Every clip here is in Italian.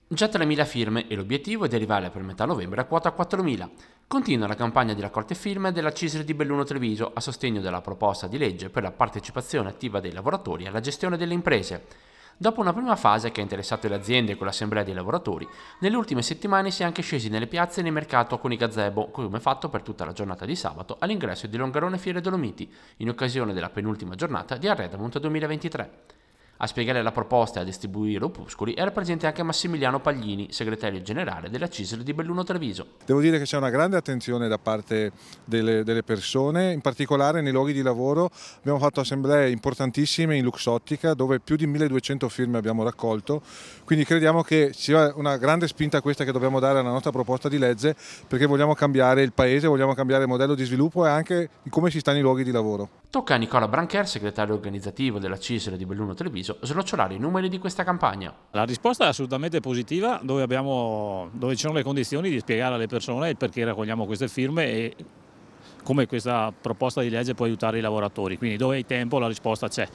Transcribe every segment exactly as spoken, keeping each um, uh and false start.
Già tremila firme e l'obiettivo è di arrivare per metà novembre a quota quattromila. Continua la campagna di raccolte firme della C I S L di Belluno Treviso a sostegno della proposta di legge per la partecipazione attiva dei lavoratori alla gestione delle imprese. Dopo una prima fase che ha interessato le aziende con l'assemblea dei lavoratori, nelle ultime settimane si è anche scesi nelle piazze e nei mercato con i gazebo, come fatto per tutta la giornata di sabato all'ingresso di Longarone Fiere Dolomiti, in occasione della penultima giornata di Arredamont duemilaventitré. A spiegare la proposta e a distribuire opuscoli era presente anche Massimiliano Paglini, segretario generale della C I S L di Belluno Treviso. Devo dire che c'è una grande attenzione da parte delle, delle persone, in particolare nei luoghi di lavoro. Abbiamo fatto assemblee importantissime in Luxottica dove più di milleduecento firme abbiamo raccolto, quindi crediamo che sia una grande spinta questa che dobbiamo dare alla nostra proposta di legge, perché vogliamo cambiare il paese, vogliamo cambiare il modello di sviluppo e anche come si sta nei luoghi di lavoro. Tocca a Nicola Brancher, segretario organizzativo della C I S L di Belluno Treviso, snocciolare i numeri di questa campagna. La risposta è assolutamente positiva, dove, abbiamo, dove ci sono le condizioni di spiegare alle persone il perché raccogliamo queste firme e come questa proposta di legge può aiutare i lavoratori, quindi dove hai tempo la risposta c'è.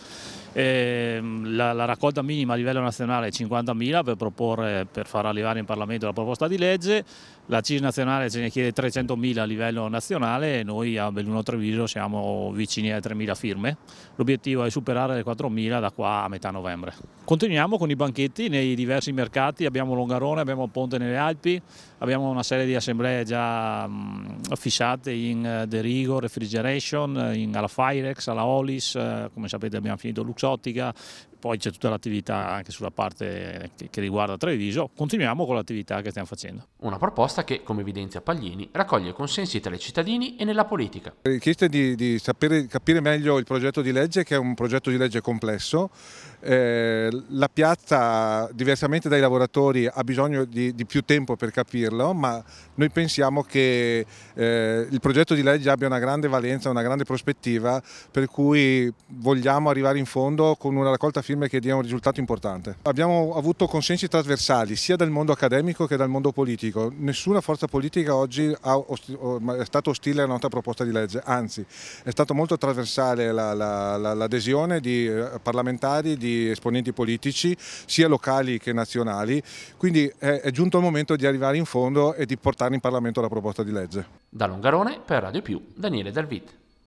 E la, la raccolta minima a livello nazionale è cinquantamila per proporre, per far arrivare in Parlamento la proposta di legge, la C I S nazionale ce ne chiede trecentomila a livello nazionale e noi a Belluno Treviso siamo vicini alle tremila firme. L'obiettivo è superare le quattromila da qua a metà novembre. Continuiamo con i banchetti nei diversi mercati, abbiamo Longarone, abbiamo Ponte nelle Alpi, abbiamo una serie di assemblee già mh, fissate in uh, De Rigo, Refrigeration, in, alla Firex, alla Olis, uh, come sapete abbiamo finito Luxottica, poi c'è tutta l'attività anche sulla parte che, che riguarda Treviso. Continuiamo con l'attività che stiamo facendo. Una proposta che, come evidenzia Paglini, raccoglie consensi tra i cittadini e nella politica. La richiesta è di, di sapere, capire meglio il progetto di legge, che è un progetto di legge complesso. Eh, la piazza, diversamente dai lavoratori, ha bisogno di, di più tempo per capirlo, ma noi pensiamo che eh, il progetto di legge abbia una grande valenza, una grande prospettiva, per cui vogliamo arrivare in fondo con una raccolta firme che dia un risultato importante. Abbiamo avuto consensi trasversali sia dal mondo accademico che dal mondo politico. Nessuna forza politica oggi ha, è stata ostile alla nostra proposta di legge, anzi è stata molto trasversale la, la, la, l'adesione di parlamentari, di esponenti politici sia locali che nazionali, quindi è, è giunto il momento di arrivare in fondo e di portare in Parlamento la proposta di legge. Da Longarone per Radio Più, Daniele Dalvit.